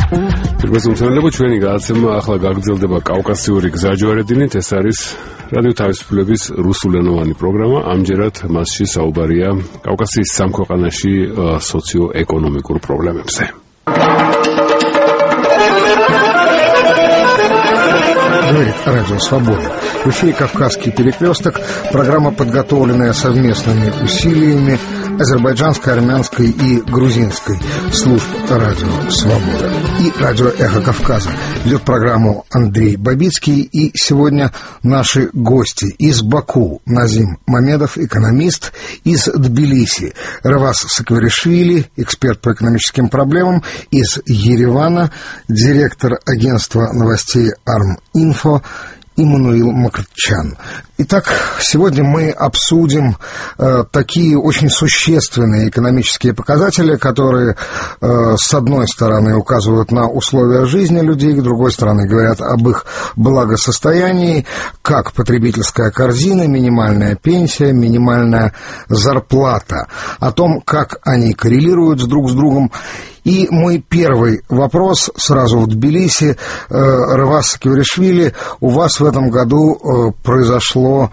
მოგესალმებით ჩვენი გადაცემა ახლა გაგრძელდება კავკასიური გზაჯვარედინით. ეს არის რადიო თავისუფლების რუსულენოვანი პროგრამა. ამჯერად მასში საუბარია კავკასიის სამ ქვეყანაში სოციო-ეკონომიკურ პრობლემებზე. Говорит Радио Свобода. В эфире «Кавказский перекресток». Программа, подготовленная совместными усилиями азербайджанской, армянской и грузинской служб Радио Свобода и Радио Эхо Кавказа. Ведет программу Андрей Бабицкий. И сегодня наши гости из Баку: Назим Мамедов, экономист, из Тбилиси Ревас Сакваришвили, эксперт по экономическим проблемам, из Еревана директор агентства новостей Арм-Инфо Иммануил Макрчан. Итак, сегодня мы обсудим такие очень существенные экономические показатели, которые, с одной стороны, указывают на условия жизни людей, с другой стороны, говорят об их благосостоянии, как потребительская корзина, минимальная пенсия, минимальная зарплата, о том, как они коррелируют друг с другом. И мой первый вопрос сразу в Тбилиси. Ревас Сакваришвили, у вас в этом году произошло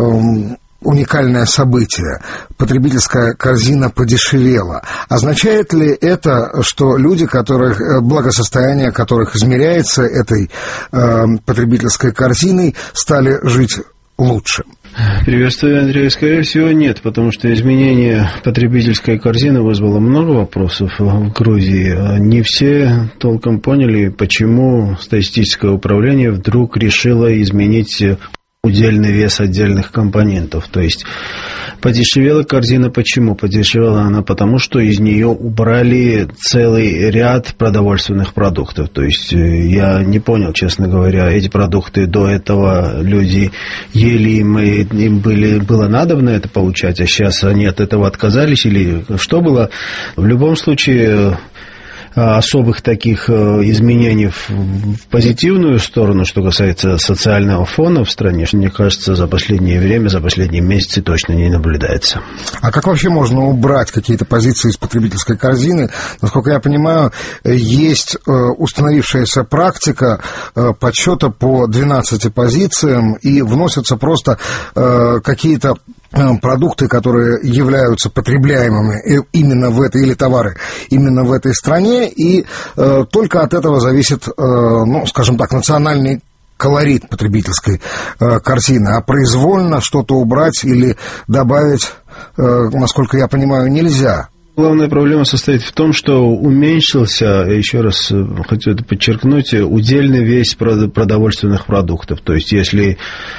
уникальное событие. Потребительская корзина подешевела. Означает ли это, что люди, благосостояние которых измеряется этой потребительской корзиной, стали жить лучше? Приветствую, Андрей. Скорее всего, нет, потому что изменение потребительской корзины вызвало много вопросов в Грузии. Не все толком поняли, почему статистическое управление вдруг решило изменить удельный вес отдельных компонентов. То есть подешевела корзина. Почему? Подешевела она потому, что из нее убрали целый ряд продовольственных продуктов. То есть я не понял, честно говоря, эти продукты до этого люди ели, им было надобно это получать, а сейчас они от этого отказались или что было. В любом случае, особых таких изменений в позитивную сторону, что касается социального фона в стране, мне кажется, за последнее время, за последние месяцы точно не наблюдается. А как вообще можно убрать какие-то позиции из потребительской корзины? Насколько я понимаю, есть установившаяся практика подсчета по 12 позициям, и вносятся просто какие-то продукты, которые являются потребляемыми именно в этой, или товары именно в этой стране, и только от этого зависит, скажем так, национальный колорит потребительской корзины, а произвольно что-то убрать или добавить, насколько я понимаю, нельзя. Главная проблема состоит в том, что уменьшился, еще раз хочу это подчеркнуть, удельный вес продовольственных продуктов. То есть, если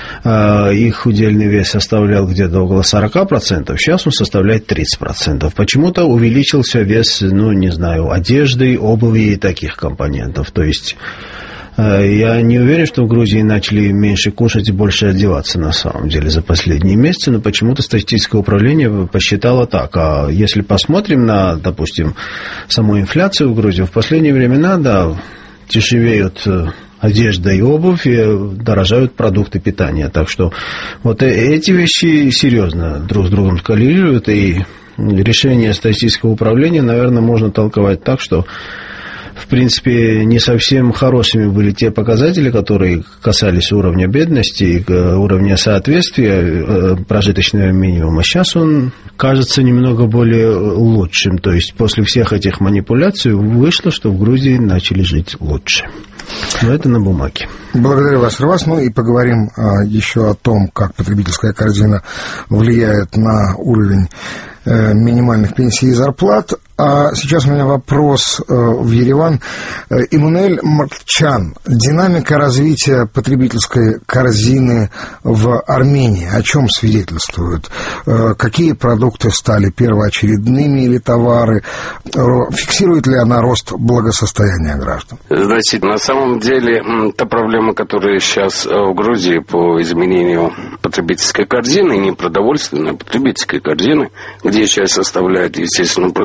их удельный вес составлял где-то около 40%, сейчас он составляет 30%. Почему-то увеличился вес, одежды, обуви и таких компонентов. То есть, я не уверен, что в Грузии начали меньше кушать и больше одеваться на самом деле за последние месяцы, но почему-то статистическое управление посчитало так. А если посмотрим на, допустим, саму инфляцию в Грузии, в последние времена, дешевеют одежда и обувь, и дорожают продукты питания. Так что вот эти вещи серьезно друг с другом коррелируют, и решение статистического управления, наверное, можно толковать так, что в принципе, не совсем хорошими были те показатели, которые касались уровня бедности и уровня соответствия прожиточного минимума. Сейчас он кажется немного более лучшим. То есть, после всех этих манипуляций вышло, что в Грузии начали жить лучше. Но это на бумаге. Благодарю вас, Ревас. И поговорим еще о том, как потребительская корзина влияет на уровень минимальных пенсий и зарплат. А сейчас у меня вопрос в Ереван. Иммануил Макрчан. Динамика развития потребительской корзины в Армении о чем свидетельствует? Какие продукты стали первоочередными или товары? Фиксирует ли она рост благосостояния граждан? Значит, на самом деле, та проблема, которая сейчас в Грузии по изменению потребительской корзины, не продовольственной, а потребительской корзины, где часть составляет, естественно, продовольствие,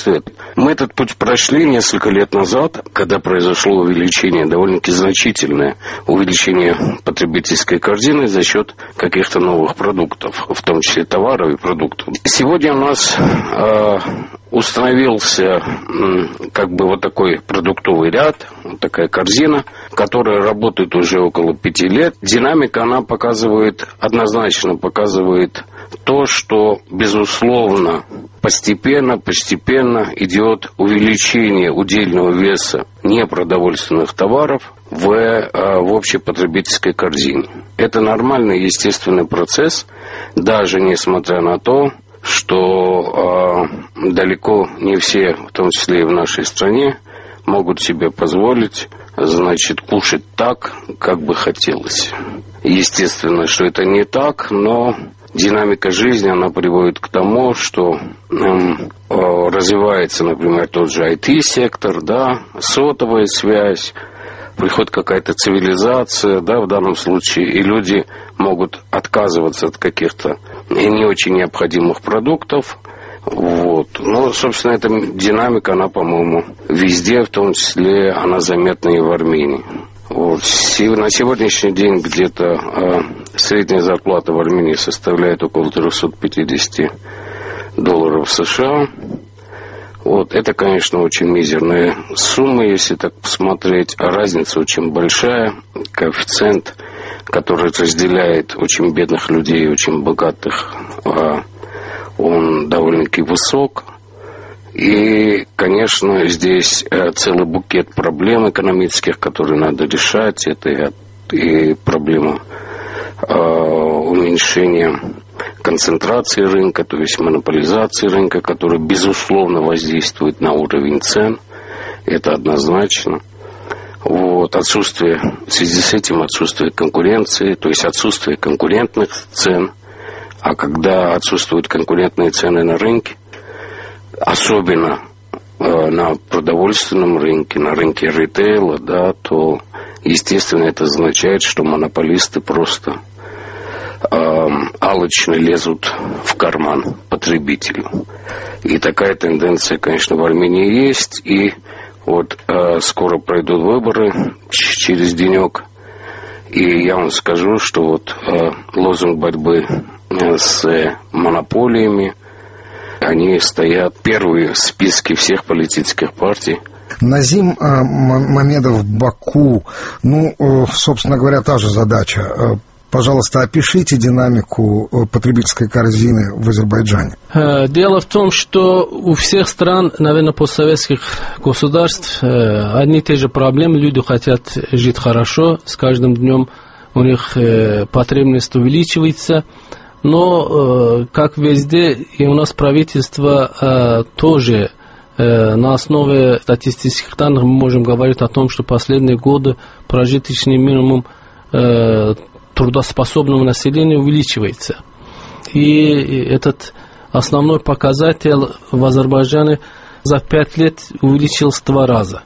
продовольствия. Мы этот путь прошли несколько лет назад, когда произошло увеличение, довольно-таки значительное увеличение потребительской корзины за счет каких-то новых продуктов, в том числе товаров и продуктов. Сегодня у нас установился как бы вот такой продуктовый ряд, вот такая корзина, которая работает уже около 5 лет. Динамика, она однозначно показывает то, что, безусловно, постепенно идет увеличение удельного веса непродовольственных товаров в общей потребительской корзине. Это нормальный, естественный процесс, даже несмотря на то, что далеко не все, в том числе и в нашей стране, могут себе позволить, кушать так, как бы хотелось. Естественно, что это не так, но динамика жизни, она приводит к тому, что развивается, например, тот же IT-сектор, да, сотовая связь, приходит какая-то цивилизация, да, в данном случае, и люди могут отказываться от каких-то не очень необходимых продуктов. Вот. Но, собственно, эта динамика, она, по-моему, везде, в том числе, она заметна и в Армении. Вот. На сегодняшний день где-то средняя зарплата в Армении составляет около $350 США. Вот. Это, конечно, очень мизерная сумма, если так посмотреть. А разница очень большая. Коэффициент, который разделяет очень бедных людей и очень богатых, он довольно-таки высок. И, конечно, здесь целый букет проблем экономических, которые надо решать. Это и проблема уменьшения концентрации рынка, то есть монополизации рынка, которая, безусловно, воздействует на уровень цен. Это однозначно. Вот. В связи с этим отсутствие конкуренции, то есть отсутствие конкурентных цен. А когда отсутствуют конкурентные цены на рынке, особенно на продовольственном рынке, на рынке ритейла, да, то, естественно, это означает, что монополисты просто алчно лезут в карман потребителю. И такая тенденция, конечно, в Армении есть. И вот скоро пройдут выборы, через денек. И я вам скажу, что вот лозунг борьбы с монополиями, они стоят первые в списке всех политических партий. Назим Мамедов, Баку. Собственно говоря, та же задача. Пожалуйста, опишите динамику потребительской корзины в Азербайджане. Дело в том, что у всех стран, наверное, постсоветских государств одни и те же проблемы. Люди хотят жить хорошо, с каждым днем у них потребность увеличивается. Но, как везде, и у нас правительство тоже на основе статистических данных мы можем говорить о том, что последние годы прожиточный минимум трудоспособного населения увеличивается. И этот основной показатель в Азербайджане за 5 лет увеличился в 2 раза.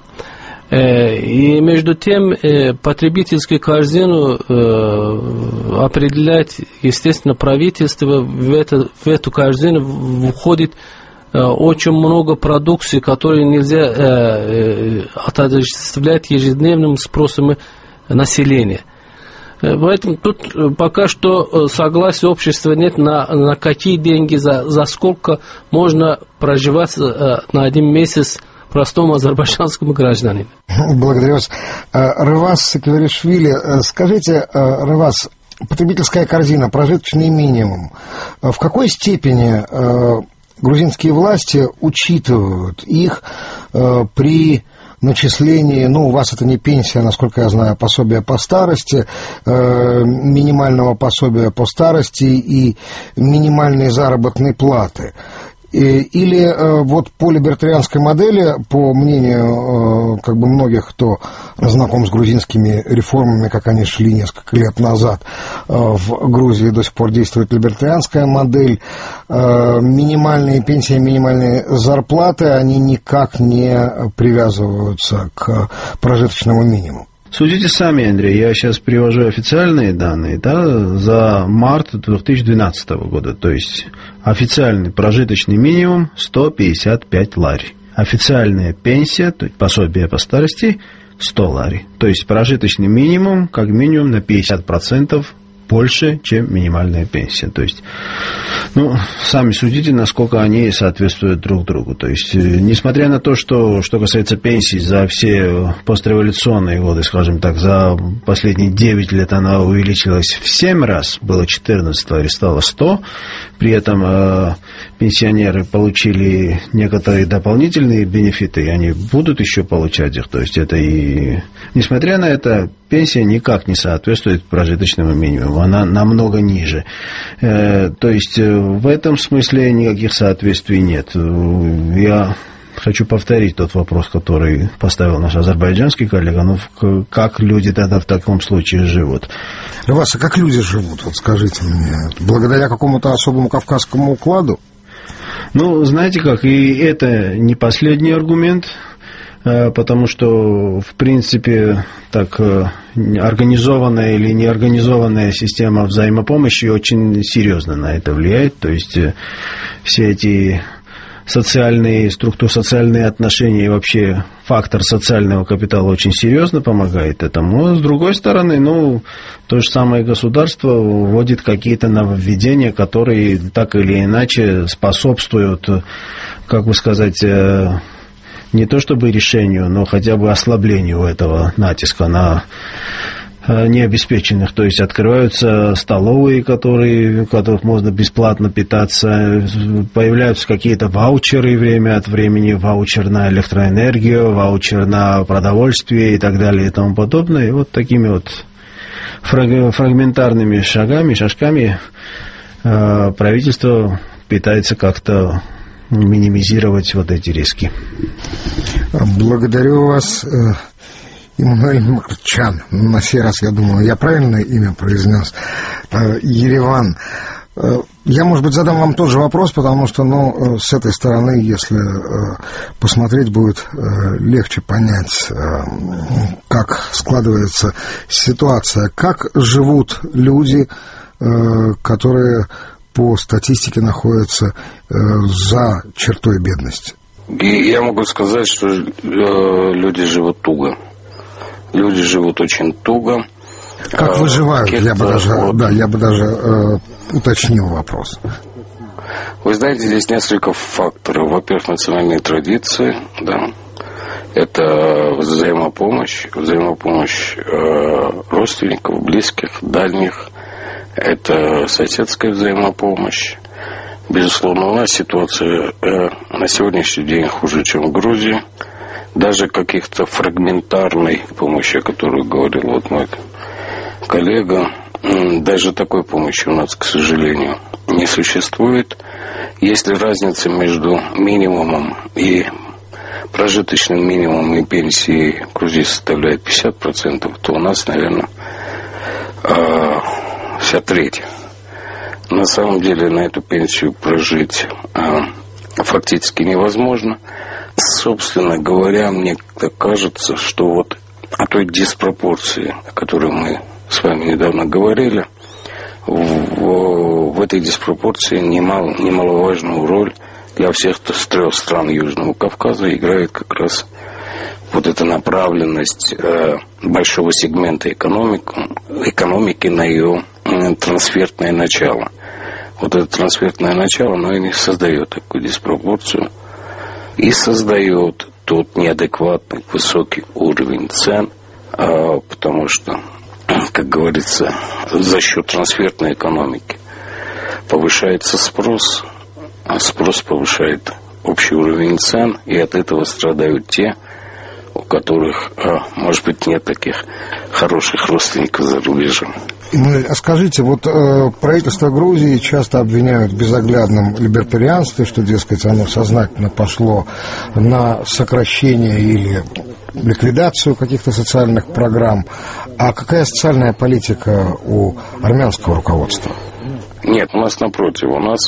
И между тем потребительскую корзину определяет, естественно, правительство. В эту корзину входит очень много продукции, которые нельзя отождествлять ежедневным спросом населения. Поэтому тут пока что согласия общества нет, на какие деньги, за сколько можно проживать на 1 месяц простому азербайджанскому гражданину. Благодарю вас. Рывас Сакваришвили, скажите, Рывас, потребительская корзина, прожиточный минимум, в какой степени грузинские власти учитывают их при начислении, у вас это не пенсия, насколько я знаю, пособие по старости, минимального пособия по старости и минимальной заработной платы? Или вот по либертарианской модели, по мнению многих, кто знаком с грузинскими реформами, как они шли несколько лет назад, в Грузии до сих пор действует либертарианская модель, минимальные пенсии, минимальные зарплаты, они никак не привязываются к прожиточному минимуму. Судите сами, Андрей, я сейчас привожу официальные данные, да, за март 2012 года, то есть официальный прожиточный минимум 155 лари. Официальная пенсия, то есть пособие по старости, 100 лари. То есть прожиточный минимум как минимум на 50% больше, чем минимальная пенсия. То есть, сами судите, насколько они соответствуют друг другу. То есть, несмотря на то, что касается пенсий, за все постреволюционные годы, скажем так, за последние 9 лет она увеличилась в 7 раз, было 14 лари, стало 100. При этом пенсионеры получили некоторые дополнительные бенефиты, и они будут еще получать их. То есть, это и... Несмотря на это, пенсия никак не соответствует прожиточному минимуму, она намного ниже. То есть в этом смысле никаких соответствий нет. Я хочу повторить тот вопрос, который поставил наш азербайджанский коллега. Как люди тогда в таком случае живут? Левас, а как люди живут? Вот скажите мне, благодаря какому-то особому кавказскому укладу? Знаете как, и это не последний аргумент. Потому что, в принципе, так организованная или неорганизованная система взаимопомощи очень серьезно на это влияет. То есть все эти социальные отношения и вообще фактор социального капитала очень серьезно помогает этому. Но, с другой стороны, то же самое государство вводит какие-то нововведения, которые так или иначе способствуют, как бы сказать, не то чтобы решению, но хотя бы ослаблению этого натиска на необеспеченных. То есть открываются столовые, в которых можно бесплатно питаться, появляются какие-то ваучеры время от времени, ваучер на электроэнергию, ваучер на продовольствие и так далее и тому подобное. И вот такими вот фрагментарными шажками правительство пытается как-то минимизировать вот эти риски. Благодарю вас, Эммануэль Макарчан. На сей раз, я думаю, я правильное имя произнес. Ереван. Я, может быть, задам вам тот же вопрос, потому что, с этой стороны, если посмотреть, будет легче понять, как складывается ситуация, как живут люди, которые по статистике находятся за чертой бедности. И я могу сказать, что люди живут туго. Люди живут очень туго. Как выживают? Я бы даже уточнил вопрос. Вы знаете, здесь несколько факторов. Во-первых, национальные традиции, да. Это взаимопомощь родственников, близких, дальних. Это соседская взаимопомощь. Безусловно, у нас ситуация на сегодняшний день хуже, чем в Грузии. Даже каких-то фрагментарной помощи, о которой говорил вот мой коллега, даже такой помощи у нас, к сожалению, не существует. Если разница между минимумом и прожиточным минимумом и пенсией в Грузии составляет 50%, то у нас, наверное, вся треть. На самом деле на эту пенсию прожить фактически невозможно. Собственно говоря, мне кажется, что вот о той диспропорции, о которой мы с вами недавно говорили, в этой диспропорции немаловажную роль для всех 3 стран Южного Кавказа играет как раз вот эта направленность большого сегмента экономики на ее трансфертное начало. Вот это трансфертное начало, оно и создает такую диспропорцию и создает тот неадекватный высокий уровень цен, потому что, как говорится, за счет трансфертной экономики повышается спрос, а спрос повышает общий уровень цен, и от этого страдают те, у которых, может быть, нет таких хороших родственников за рубежом. А скажите, вот правительство Грузии часто обвиняют в безоглядном либертарианстве, что, дескать, оно сознательно пошло на сокращение или ликвидацию каких-то социальных программ. А какая социальная политика у армянского руководства? Нет, у нас напротив. У нас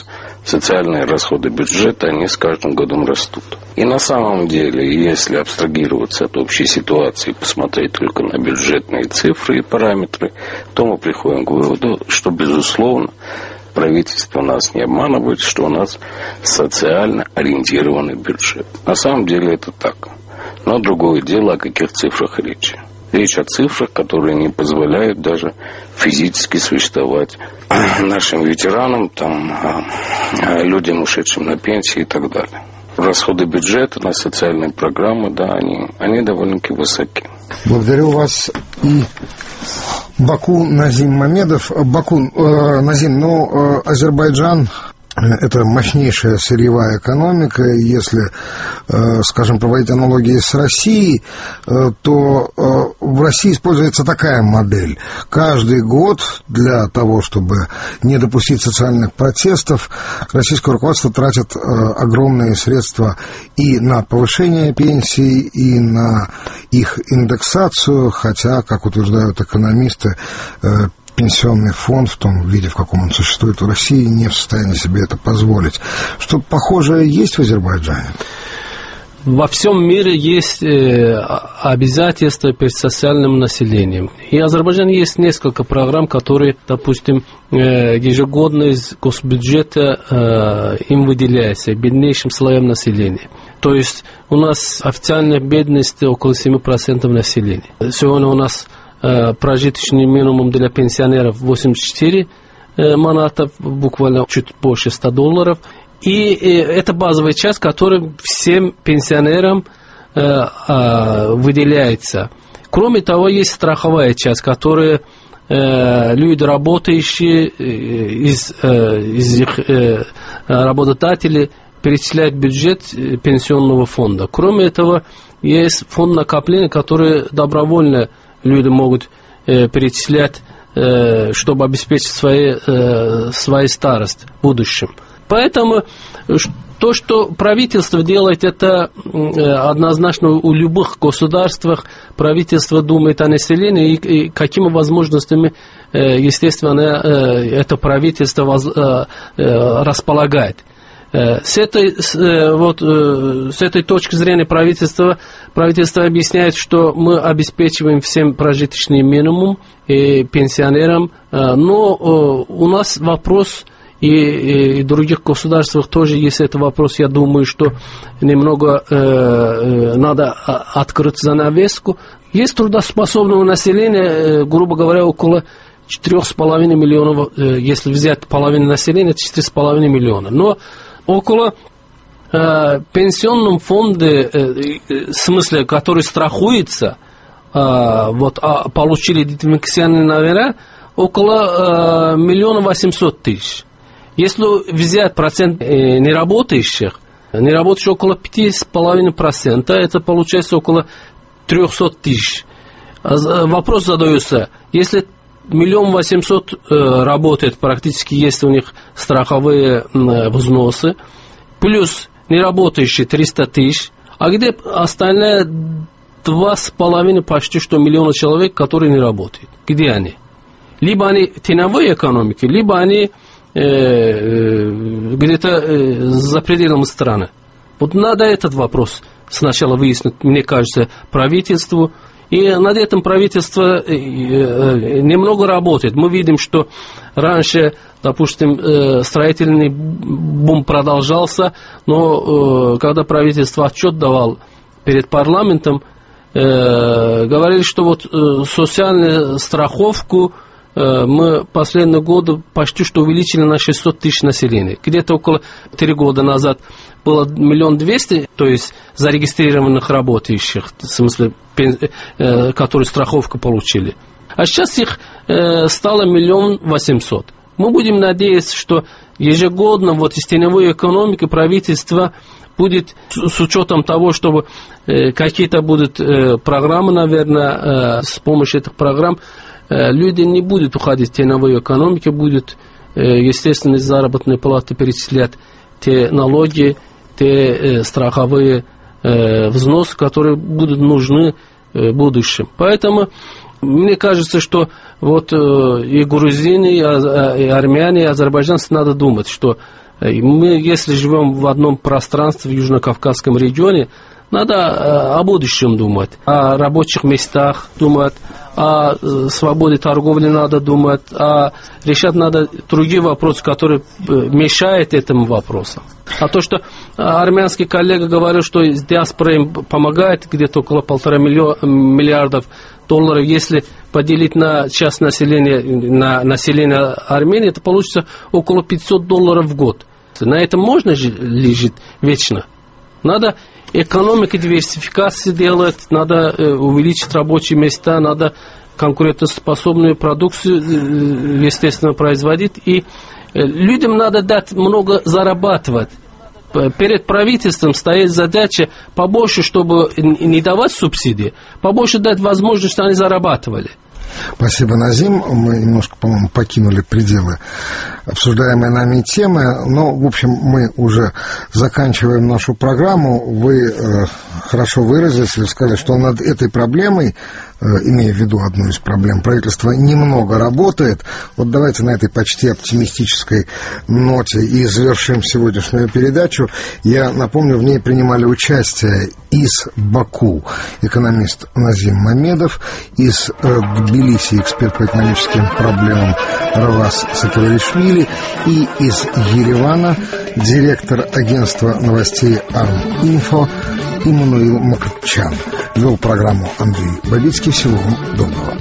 социальные расходы бюджета, они с каждым годом растут. И на самом деле, если абстрагироваться от общей ситуации, посмотреть только на бюджетные цифры и параметры, то мы приходим к выводу, что, безусловно, правительство нас не обманывает, что у нас социально ориентированный бюджет. На самом деле это так. Но другое дело, о каких цифрах речь. Речь о цифрах, которые не позволяют даже физически существовать нашим ветеранам, людям, ушедшим на пенсии и так далее. Расходы бюджета на социальные программы, да, они довольно-таки высоки. Благодарю вас и Баку Назим Мамедов. Назим, Азербайджан – это мощнейшая сырьевая экономика. Если, скажем, проводить аналогии с Россией, то в России используется такая модель. Каждый год для того, чтобы не допустить социальных протестов, российское руководство тратит огромные средства и на повышение пенсий, и на их индексацию, хотя, как утверждают экономисты, пенсионный фонд в том виде, в каком он существует в России, не в состоянии себе это позволить. Что похожее есть в Азербайджане? Во всем мире есть обязательства перед социальным населением. И в Азербайджане есть несколько программ, которые, допустим, ежегодно из госбюджета им выделяются беднейшим слоям населения. То есть у нас официальная бедность около 7% населения. Сегодня у нас прожиточный минимум для пенсионеров 84 маната, буквально чуть больше $100. И это базовая часть, которая всем пенсионерам выделяется. Кроме того, есть страховая часть, которая люди, работающие из их работодателей, перечисляют в бюджет пенсионного фонда. Кроме этого, есть фонд накопления, который добровольно люди могут перечислять, чтобы обеспечить свою старость в будущем. Поэтому то, что правительство делает, это однозначно у любых государствах правительство думает о населении и какими возможностями, естественно, это правительство располагает. С этой точки зрения правительство объясняет, что мы обеспечиваем всем прожиточный минимум и пенсионерам, но у нас вопрос, и в других государствах тоже есть этот вопрос. Я думаю, что немного надо открыть занавеску. Есть трудоспособного населения, грубо говоря, около 4,5 миллионов, если взять половину населения, 4,5 миллиона. Но около пенсионном фонде, в смысле, который страхуется, получили идентификационные номера, около 1 800 000. Если взять процент неработающих около 5,5%, это получается около 300 000. Вопрос задается, если 1 800 000 работает, практически есть у них страховые взносы, плюс неработающие 300 000, а где остальные 2,5 почти что миллиона человек, которые не работают? Где они? Либо они теневые экономики, либо они где-то за пределами страны. Вот надо этот вопрос сначала выяснить, мне кажется, правительству. И над этим правительство немного работает. Мы видим, что раньше, допустим, строительный бум продолжался, но когда правительство отчет давало перед парламентом, говорили, что вот социальную страховку мы последние годы почти что увеличили на 600 000 населения. Где-то около 3 года назад было 1 200 000, то есть зарегистрированных работающих, в смысле, которые страховку получили. А сейчас их стало 1 800 000. Мы будем надеяться, что ежегодно из теневой экономики правительство будет, с учетом того, чтобы какие-то будут программы, наверное, с помощью этих программ, люди не будут уходить в теневую экономику, будут, естественно, из заработной платы перечислять те налоги, те страховые взносы, которые будут нужны в будущем. Поэтому мне кажется, что и грузины, и армяне, и азербайджанцы надо думать, что Мы, если живем в одном пространстве в Южно-Кавказском регионе, надо о будущем думать, о рабочих местах думать, о свободе торговли надо думать, а решать надо другие вопросы, которые мешают этим вопросам. А то, что армянский коллега говорил, что диаспора им помогает, где-то около 1,5 миллиарда долларов, если поделить на часть населения, на население Армении, это получится около $500 в год. На этом можно ли жить вечно? Надо экономику, диверсификацию делать, надо увеличить рабочие места, надо конкурентоспособную продукцию, естественно, производить. И людям надо дать много зарабатывать. Перед правительством стоит задача побольше, чтобы не давать субсидии, побольше дать возможность, чтобы они зарабатывали. Спасибо, Назим. Мы немножко, по-моему, покинули пределы обсуждаемой нами темы, но, в общем, мы уже заканчиваем нашу программу. Вы хорошо выразились, вы сказали, что над этой проблемой, имея в виду одну из проблем, правительство немного работает. Вот давайте на этой почти оптимистической ноте и завершим сегодняшнюю передачу. Я напомню, в ней принимали участие из Баку экономист Назим Мамедов, из Тбилиси эксперт по экономическим проблемам Равас Сакиваришвили и из Еревана директор агентства новостей Арм-Инфо Иммануил Макарчан. Вел программу Андрей Бабицкий. Всего вам доброго.